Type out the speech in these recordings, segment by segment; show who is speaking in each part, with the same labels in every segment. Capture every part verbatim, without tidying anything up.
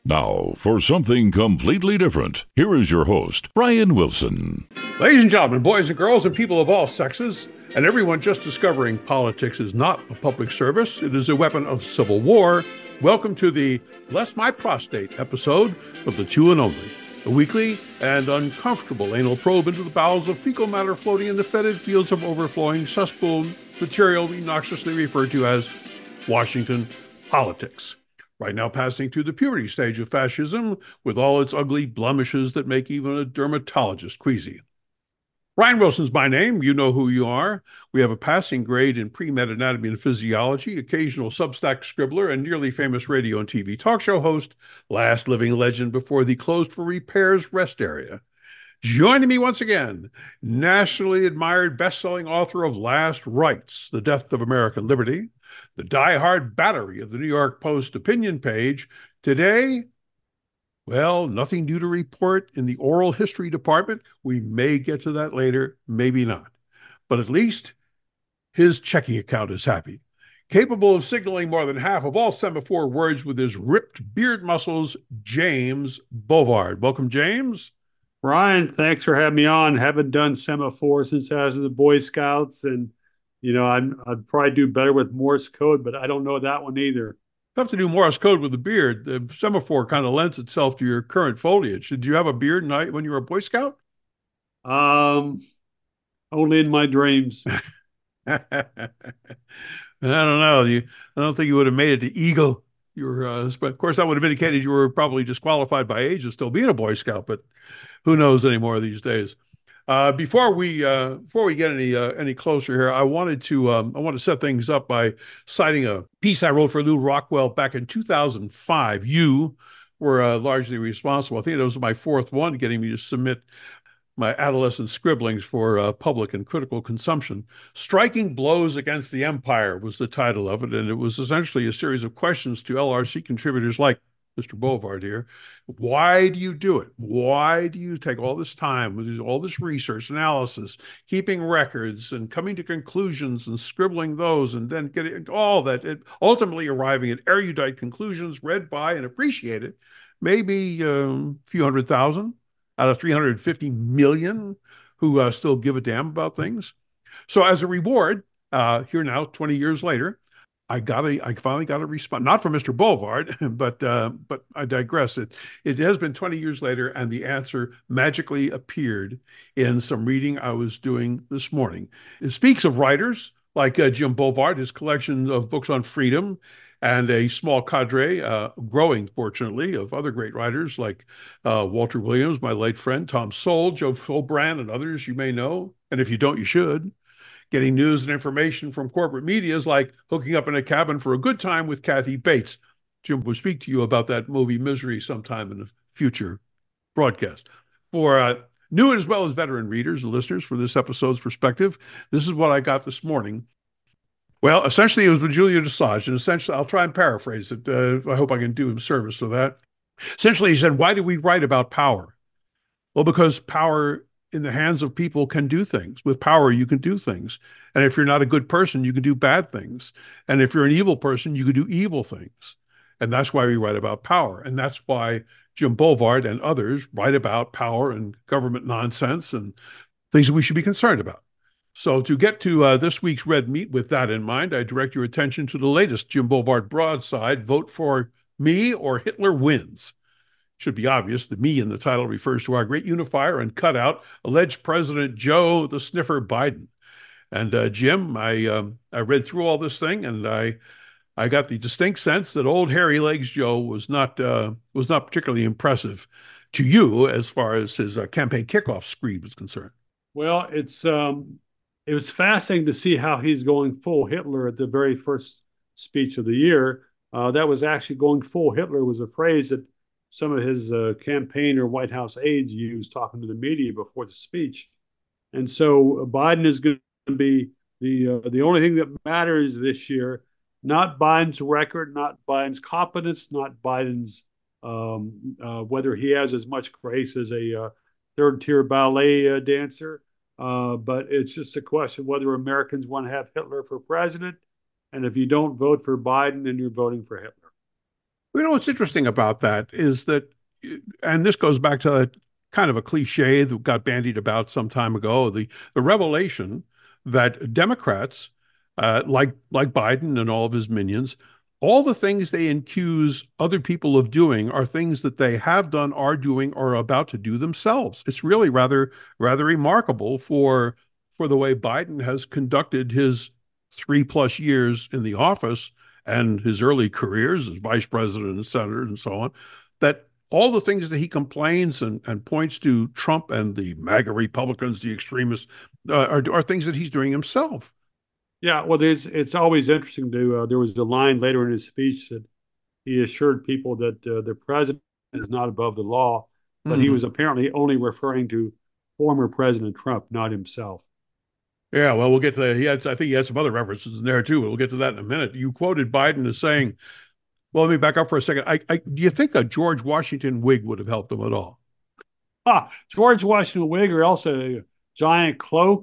Speaker 1: Now, for something completely different, here is your host, Brian Wilson.
Speaker 2: Ladies and gentlemen, boys and girls, and people of all sexes, and everyone just discovering politics is not a public service, it is a weapon of civil war. Welcome to the Bless My Prostate episode of The Two and Only, a weekly and uncomfortable anal probe into the bowels of fecal matter floating in the fetid fields of overflowing cesspool material we noxiously refer to as Washington politics. Right now passing through the puberty stage of fascism with all its ugly blemishes that make even a dermatologist queasy. Brian Wilson's my name. You know who you are. We have a passing grade in pre-med anatomy and physiology, occasional Substack scribbler, and nearly famous radio and T V talk show host, last living legend before the closed for repairs rest area. Joining me once again, nationally admired best-selling author of Last Rites, The Death of American Liberty, the die-hard battery of the New York Post opinion page. Today, well, nothing new to report in the oral history department. We may get to that later, maybe not. But at least his checking account is happy. Capable of signaling more than half of all semaphore words with his ripped beard muscles, James Bovard. Welcome, James.
Speaker 3: Brian, thanks for having me on. Haven't done semaphore since I was in the Boy Scouts, and you know, I'd, I'd probably do better with Morse code, but I don't know that one either.
Speaker 2: You have to do Morse code with the beard. The semaphore kind of lends itself to your current foliage. Did you have a beard night when you were a Boy Scout?
Speaker 3: Um, only in my dreams.
Speaker 2: I don't know. You, I don't think you would have made it to Eagle. You were, uh, but of course, that would have indicated you were probably disqualified by age of still being a Boy Scout. But who knows anymore these days? Uh, before we uh, before we get any uh, any closer here, I wanted to um, I want to set things up by citing a piece I wrote for Lou Rockwell back in two thousand five. You were uh, largely responsible. I think it was my fourth one, getting me to submit my adolescent scribblings for uh, public and critical consumption. Striking Blows Against the Empire was the title of it, and it was essentially a series of questions to L R C contributors like Mister Bovard here. Why do you do it? Why do you take all this time, all this research, analysis, keeping records and coming to conclusions and scribbling those and then getting all that, it, ultimately arriving at erudite conclusions read by and appreciated, maybe um, a few hundred thousand out of three hundred fifty million who uh, still give a damn about things. So as a reward, uh, here now, twenty years later, I got a, I finally got a response, not from Mister Bovard, but uh, but I digress. It it has been twenty years later, and the answer magically appeared in some reading I was doing this morning. It speaks of writers like uh, Jim Bovard, his collection of books on freedom, and a small cadre, uh, growing fortunately, of other great writers like uh, Walter Williams, my late friend, Tom Sowell, Joe Fulbrand, and others you may know. And if you don't, you should. Getting news and information from corporate media is like hooking up in a cabin for a good time with Kathy Bates. Jim will speak to you about that movie Misery sometime in a future broadcast. For uh, new as well as veteran readers and listeners for this episode's perspective, this is what I got this morning. Well, essentially, it was with Julian Assange, and essentially, I'll try and paraphrase it. Uh, I hope I can do him service to that. Essentially, he said, why do we write about power? Well, because power in the hands of people can do things. With power, you can do things. And if you're not a good person, you can do bad things. And if you're an evil person, you can do evil things. And that's why we write about power. And that's why Jim Bovard and others write about power and government nonsense and things that we should be concerned about. So to get to uh, this week's Red Meat with that in mind, I direct your attention to the latest Jim Bovard broadside, Vote for Me or Hitler Wins. Should be obvious. The me in the title refers to our great unifier and cutout, alleged President Joe the Sniffer Biden. And uh, Jim, I um, I read through all this thing, and I I got the distinct sense that old Hairy Legs Joe was not uh, was not particularly impressive to you as far as his uh, campaign kickoff screed was concerned.
Speaker 3: Well, it's um, it was fascinating to see how he's going full Hitler at the very first speech of the year. Uh, that was actually going full Hitler was a phrase that some of his uh, campaign or White House aides used talking to the media before the speech. And so Biden is going to be the uh, the only thing that matters this year, not Biden's record, not Biden's competence, not Biden's um, uh, whether he has as much grace as a uh, third-tier ballet uh, dancer, uh, but it's just a question whether Americans want to have Hitler for president. And if you don't vote for Biden, then you're voting for Hitler.
Speaker 2: You know, what's interesting about that is that, and this goes back to a, kind of a cliche that got bandied about some time ago, the, the revelation that Democrats, uh, like, like Biden and all of his minions, all the things they accuse other people of doing are things that they have done, are doing, or are about to do themselves. It's really rather, rather remarkable for, for the way Biden has conducted his three plus years in the office and his early careers as vice president and senator and so on, that all the things that he complains and, and points to Trump and the MAGA Republicans, the extremists, uh, are, are things that he's doing himself.
Speaker 3: Yeah, well, it's it's always interesting to. Uh, there was a line later in his speech that he assured people that uh, the president is not above the law, but mm-hmm. he was apparently only referring to former President Trump, not himself.
Speaker 2: Yeah, well, we'll get to that. He had, I think he had some other references in there too. We'll get to that in a minute. You quoted Biden as saying, well, let me back up for a second. I, I, do you think a George Washington wig would have helped him at all?
Speaker 3: Ah, George Washington wig or else a giant cloak.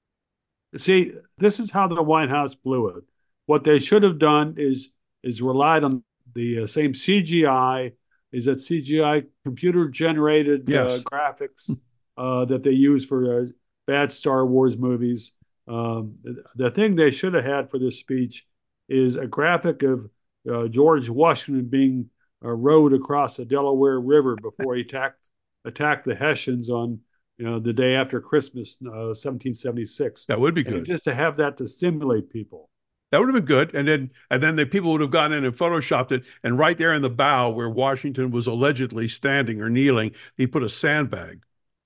Speaker 3: See, this is how the White House blew it. What they should have done is is relied on the uh, same C G I, is that C G I computer generated yes. uh, graphics uh, that they use for uh, bad Star Wars movies. Um, the, the thing they should have had for this speech is a graphic of uh, George Washington being uh, rowed across the Delaware River before he attacked attacked the Hessians on you know the day after Christmas, uh, seventeen seventy-six.
Speaker 2: That would be good.
Speaker 3: And just to have that to stimulate people.
Speaker 2: That would have been good. And then and then the people would have gone in and photoshopped it. And right there in the bow where Washington was allegedly standing or kneeling, he put a sandbag.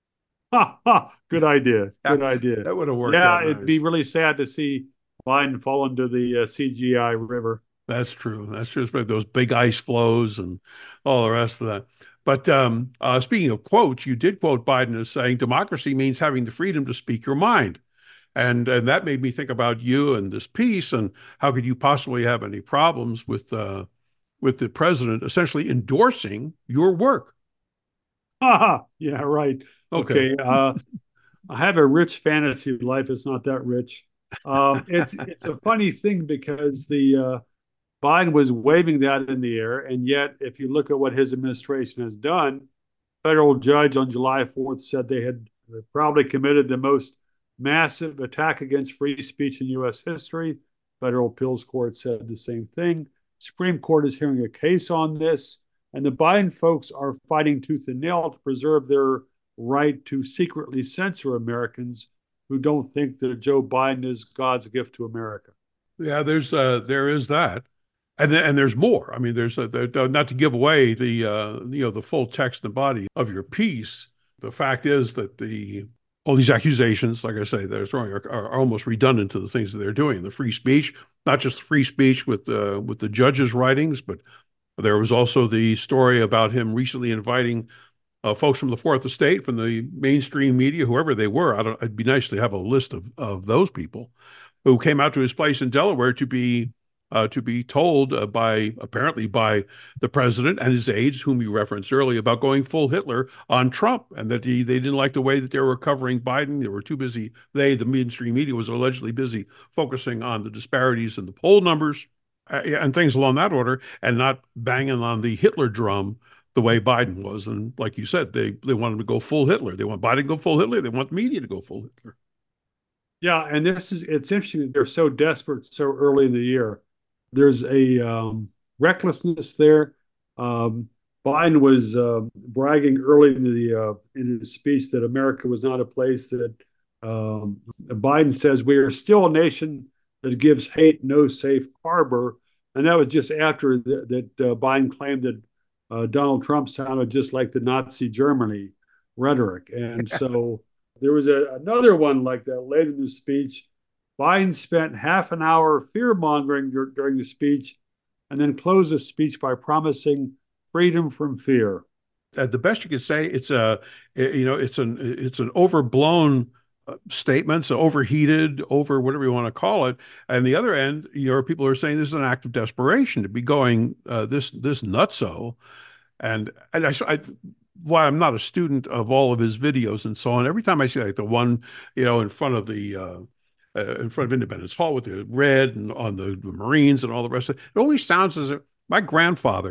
Speaker 3: Ha, ha. Good idea. Good idea.
Speaker 2: That would have worked
Speaker 3: Yeah,
Speaker 2: out nice.
Speaker 3: It'd be really sad to see Biden fall into the uh, C G I river.
Speaker 2: That's true. That's just like those big ice flows and all the rest of that. But um, uh, speaking of quotes, you did quote Biden as saying democracy means having the freedom to speak your mind. And and that made me think about you and this piece and how could you possibly have any problems with uh, with the president essentially endorsing your work?
Speaker 3: Ha, yeah, right.
Speaker 2: Okay.
Speaker 3: Okay. Uh, I have a rich fantasy life. It's not that rich. Um, it's it's a funny thing because the uh, Biden was waving that in the air, and yet if you look at what his administration has done, federal judge on July fourth said they had probably committed the most massive attack against free speech in U S history. Federal appeals court said the same thing. Supreme Court is hearing a case on this, and the Biden folks are fighting tooth and nail to preserve their right to secretly censor Americans who don't think that Joe Biden is God's gift to America.
Speaker 2: Yeah, there's uh, there is that, and then, and there's more. I mean, there's a, there, not to give away the uh, you know the full text and body of your piece. The fact is that the all these accusations, like I say, they're throwing are, are almost redundant to the things that they're doing. The free speech, not just free speech with uh, with the judge's writings, but there was also the story about him recently inviting uh, folks from the Fourth Estate, from the mainstream media, whoever they were. I don't, it'd be nice to have a list of, of those people who came out to his place in Delaware to be uh, to be told uh, by, apparently by the president and his aides, whom you referenced earlier, about going full Hitler on Trump, and that he, they didn't like the way that they were covering Biden. They were too busy. They, the mainstream media, was allegedly busy focusing on the disparities in the poll numbers uh, and things along that order, and not banging on the Hitler drum the way Biden was. And like you said, they they want him to go full Hitler. They want Biden to go full Hitler. They want the media to go full Hitler.
Speaker 3: Yeah, and this is it's interesting that they're so desperate so early in the year. There's a um, recklessness there. Um, Biden was uh, bragging early in the uh, in his speech that America was not a place that um, Biden says we are still a nation that gives hate no safe harbor, and that was just after the, that uh, Biden claimed that uh, Donald Trump sounded just like the Nazi Germany rhetoric, and so there was a, another one like that late in the speech. Biden spent half an hour fear-mongering dur- during the speech and then closed the speech by promising freedom from fear.
Speaker 2: Uh, the best you could say, it's a, you know, it's an it's an overblown uh, statement, so overheated, over whatever you want to call it. And the other end, you know, people are saying this is an act of desperation to be going uh, this this nutso. And and I, I why I'm not a student of all of his videos and so on. Every time I see like the one, you know, in front of the uh, uh, in front of Independence Hall with the red and on the, the Marines and all the rest of it, it always sounds as if my grandfather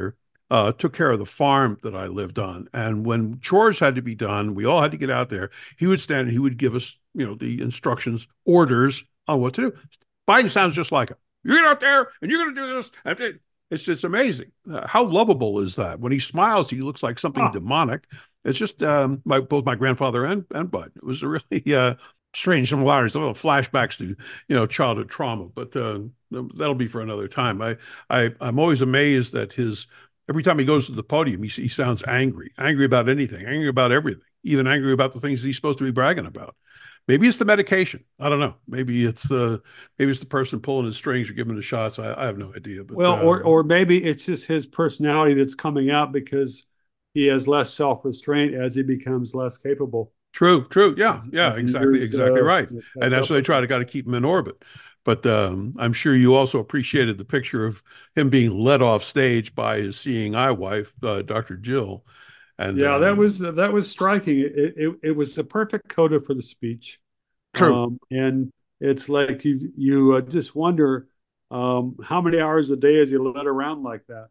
Speaker 2: uh, took care of the farm that I lived on. And when chores had to be done, we all had to get out there. He would stand and he would give us, you know, the instructions, orders on what to do. Biden sounds just like him. You get out there and you're going to do this. And it's it's amazing. Uh, how lovable is that? When he smiles, he looks like something oh. demonic. It's just um, my, both my grandfather and, and Bud. It was a really uh, strange similarities, little flashbacks to, you know, childhood trauma, but uh, that'll be for another time. I, I, I'm always amazed that his, every time he goes to the podium, he, he sounds angry, angry about anything, angry about everything, even angry about the things that he's supposed to be bragging about. Maybe it's the medication. I don't know. Maybe it's the maybe it's the person pulling his strings or giving the shots. I, I have no idea. But,
Speaker 3: well,
Speaker 2: uh,
Speaker 3: or or maybe it's just his personality that's coming out because he has less self-restraint as he becomes less capable.
Speaker 2: True, true. Yeah, yeah, exactly, exactly uh, right. And that's why they try to got to keep him in orbit. But um, I'm sure you also appreciated the picture of him being led off stage by his seeing eye wife, uh, Doctor Jill. And
Speaker 3: yeah,
Speaker 2: um,
Speaker 3: that was that was striking. It, it it was the perfect coda for the speech.
Speaker 2: True,
Speaker 3: um, and it's like you you uh, just wonder um, how many hours a day is he led around like that.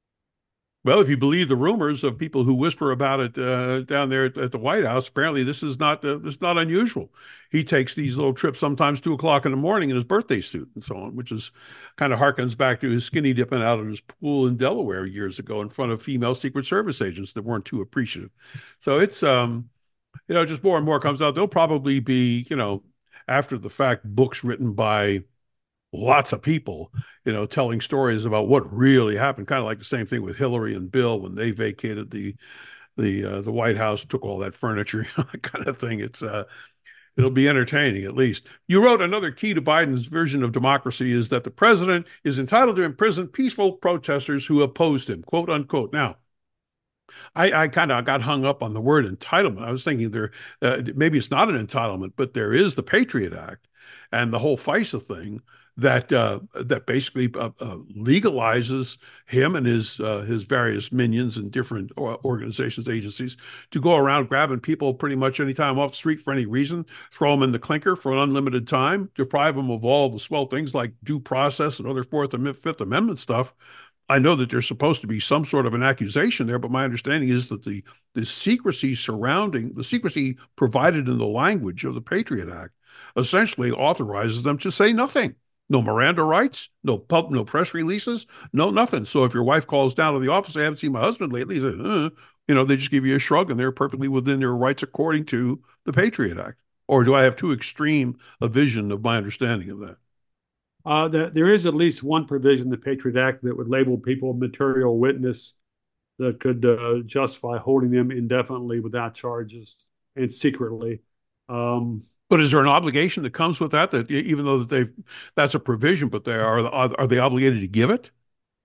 Speaker 2: Well, if you believe the rumors of people who whisper about it uh, down there at, at the White House, apparently this is not uh, this is not unusual. He takes these little trips sometimes two o'clock in the morning in his birthday suit and so on, which is kind of harkens back to his skinny dipping out of his pool in Delaware years ago in front of female Secret Service agents that weren't too appreciative. So it's um, you know, just more and more comes out. There'll probably be, you know, after the fact, books written by lots of people, you know, telling stories about what really happened. Kind of like the same thing with Hillary and Bill when they vacated the the uh, the White House, took all that furniture, you know, that kind of thing. It's uh, it'll be entertaining at least. You wrote another key to Biden's version of democracy is that the president is entitled to imprison peaceful protesters who opposed him, quote unquote. Now, I, I kind of got hung up on the word entitlement. I was thinking there uh, maybe it's not an entitlement, but there is the Patriot Act and the whole FISA thing that uh, that basically uh, uh, legalizes him and his uh, his various minions and different organizations, agencies to go around grabbing people pretty much anytime off the street for any reason, throw them in the clinker for an unlimited time, deprive them of all the swell things like due process and other Fourth and Fifth Amendment stuff. I know that there's supposed to be some sort of an accusation there, but my understanding is that the the secrecy surrounding the secrecy provided in the language of the Patriot Act essentially authorizes them to say nothing. No Miranda rights, no pub, no press releases, no nothing. So if your wife calls down to the office, I haven't seen my husband lately, say, uh, you know, they just give you a shrug and they're perfectly within their rights according to the Patriot Act. Or do I have too extreme a vision of my understanding of that?
Speaker 3: Uh, the, there is at least one provision in the Patriot Act that would label people material witness that could uh, justify holding them indefinitely without charges and secretly. Um,
Speaker 2: But is there an obligation that comes with that? That even though that they've that's a provision, but they are are they obligated to give it?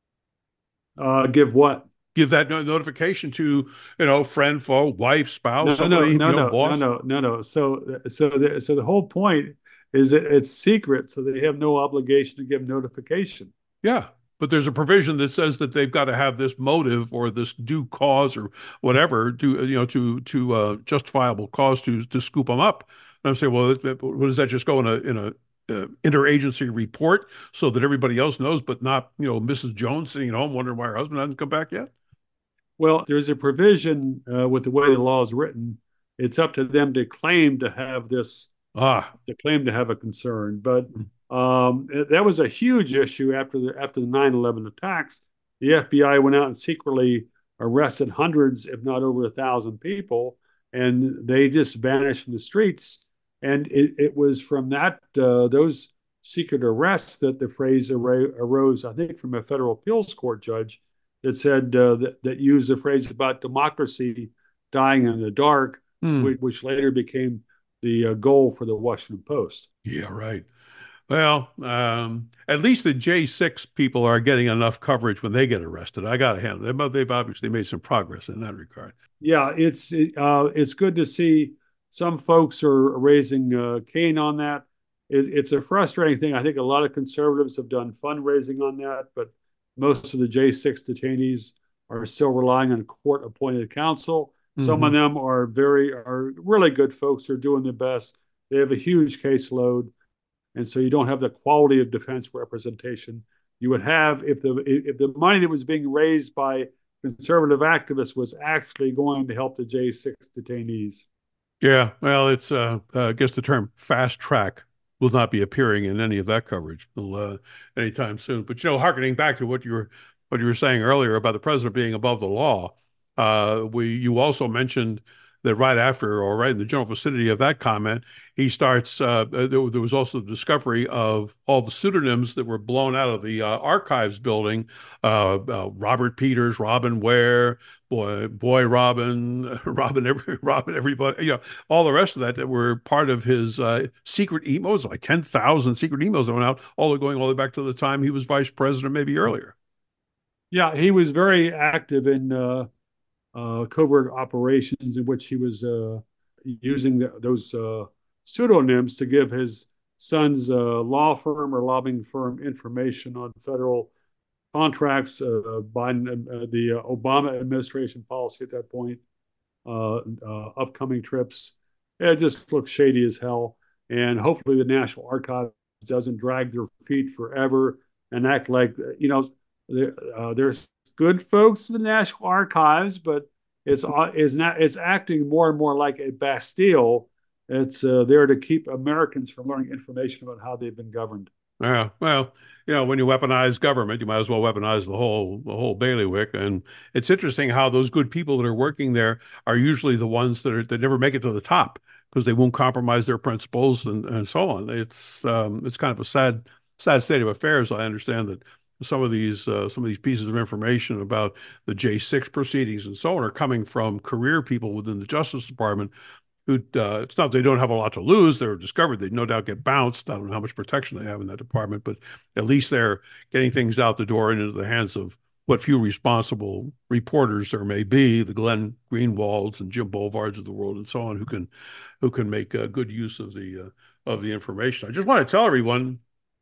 Speaker 3: Uh, give what?
Speaker 2: Give that notification to you know friend, foe, wife, spouse,
Speaker 3: no,
Speaker 2: somebody,
Speaker 3: no, no,
Speaker 2: you know,
Speaker 3: no,
Speaker 2: boss.
Speaker 3: no, no, no, no. So, so, the, so the whole point is that it's secret, so they have no obligation to give notification.
Speaker 2: Yeah. But there's a provision that says that they've got to have this motive or this due cause or whatever, to you know, to to uh, justifiable cause to to scoop them up. And I'm saying, well, what does that just go in a in a uh, interagency report so that everybody else knows, but not you know Missus Jones sitting at home wondering why her husband hasn't come back yet?
Speaker 3: Well, there's a provision uh, with the way the law is written. It's up to them to claim to have this.
Speaker 2: Ah,
Speaker 3: to claim to have a concern, but. Um, that was a huge issue after the after the nine eleven attacks. The F B I went out and secretly arrested hundreds, if not over a thousand people, and they just vanished from the streets. And it, it was from that uh, those secret arrests that the phrase arose, I think, from a federal appeals court judge that said uh, that, that used the phrase about democracy dying in the dark,
Speaker 2: hmm.
Speaker 3: which, which later became the uh, goal for the Washington Post.
Speaker 2: Yeah, right. Well, um, at least the J six people are getting enough coverage when they get arrested. I got to handle them, but they've obviously made some progress in that regard.
Speaker 3: Yeah, it's uh, it's good to see some folks are raising uh, Cain on that. It, it's a frustrating thing. I think a lot of conservatives have done fundraising on that, but most of the J six detainees are still relying on court-appointed counsel. Mm-hmm. Some of them are very are really good folks who are doing their best. They have a huge caseload. And so you don't have the quality of defense representation you would have if the if the money that was being raised by conservative activist was actually going to help the J six detainees.
Speaker 2: Yeah, well, it's uh, uh, I guess the term fast track will not be appearing in any of that coverage uh, anytime soon. But you know, harkening back to what you were what you were saying earlier about the president being above the law, uh, we you also mentioned that right after or right in the general vicinity of that comment, he starts. Uh, there, there was also the discovery of all the pseudonyms that were blown out of the uh, archives building. Uh, uh, Robert Peters, Robin Ware, boy, boy, Robin, Robin, every, Robin, everybody, you know, all the rest of that that were part of his uh, secret emails, like ten thousand secret emails that went out, all going all the way back to the time he was vice president, maybe earlier.
Speaker 3: Yeah, he was very active in uh, uh, covert operations in which he was uh, using the, those uh, pseudonyms to give his son's uh, law firm or lobbying firm information on federal contracts, uh, Biden, uh, the uh, Obama administration policy at that point, uh, uh, upcoming trips. It just looks shady as hell. And hopefully the National Archives doesn't drag their feet forever and act like, you know, uh, there's good folks in the National Archives, but it's it's not it's acting more and more like a Bastille. It's uh, there to keep Americans from learning information about how they've been governed.
Speaker 2: Yeah, well, you know, when you weaponize government, you might as well weaponize the whole the whole bailiwick. And it's interesting how those good people that are working there are usually the ones that are that never make it to the top because they won't compromise their principles and, and so on. It's um, it's kind of a sad sad state of affairs. I understand that some of these uh, some of these pieces of information about the J six proceedings and so on are coming from career people within the Justice Department who uh, it's not they don't have a lot to lose. They're discovered. They no doubt get bounced. I don't know how much protection they have in that department, but at least they're getting things out the door and into the hands of what few responsible reporters there may be, the Glenn Greenwalds and Jim Bovards of the world and so on, who can who can make uh, good use of the uh, of the information. I just want to tell everyone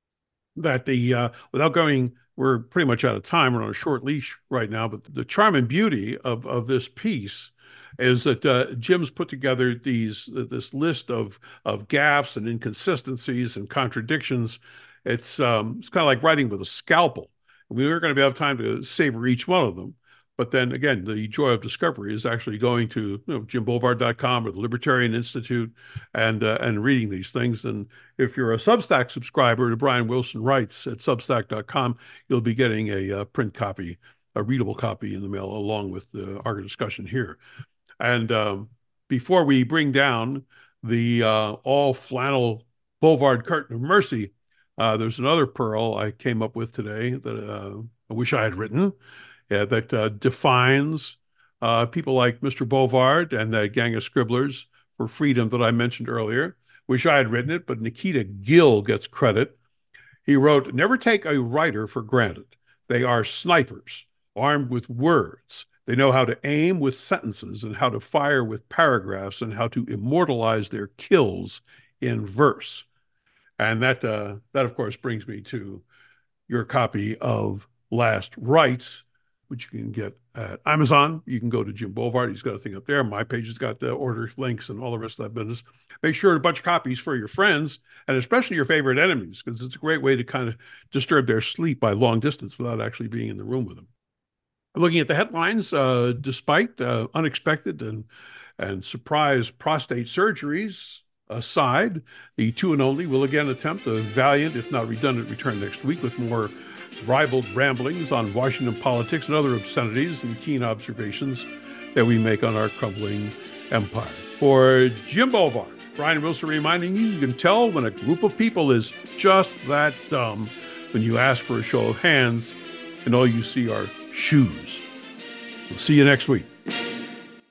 Speaker 2: that the uh, without going, we're pretty much out of time. We're on a short leash right now, but the charm and beauty of of this piece is that uh, Jim's put together these uh, this list of of gaffes and inconsistencies and contradictions. It's um, it's kind of like writing with a scalpel. We aren't going to be able to have time to savor each one of them. But then again, the joy of discovery is actually going to you know, jim bovard dot com or the Libertarian Institute and uh, and reading these things. And if you're a Substack subscriber to Brian Wilson Writes at substack dot com, you'll be getting a uh, print copy, a readable copy in the mail along with the, our discussion here. And um, before we bring down the uh, all flannel Bovard curtain of mercy, uh, there's another pearl I came up with today that uh, I wish I had written. Yeah, that uh, defines uh, people like Mister Bovard and that gang of scribblers for freedom that I mentioned earlier. Wish I had written it, but Nikita Gill gets credit. He wrote, "Never take a writer for granted. They are snipers, armed with words. They know how to aim with sentences and how to fire with paragraphs and how to immortalize their kills in verse." And that, uh, that of course, brings me to your copy of Last Rites, which you can get at Amazon. You can go to Jim Bovard. He's got a thing up there. My page has got the order links and all the rest of that business. Make sure a bunch of copies for your friends and especially your favorite enemies, because it's a great way to kind of disturb their sleep by long distance without actually being in the room with them. Looking at the headlines, uh, despite uh, unexpected and, and surprise prostate surgeries aside, the two and only will again attempt a valiant, if not redundant, return next week with more ribald ramblings on Washington politics and other obscenities and keen observations that we make on our crumbling empire. For Jim Bovard, Brian Wilson reminding you, you can tell when a group of people is just that dumb when you ask for a show of hands and all you see are shoes. We'll see you next week.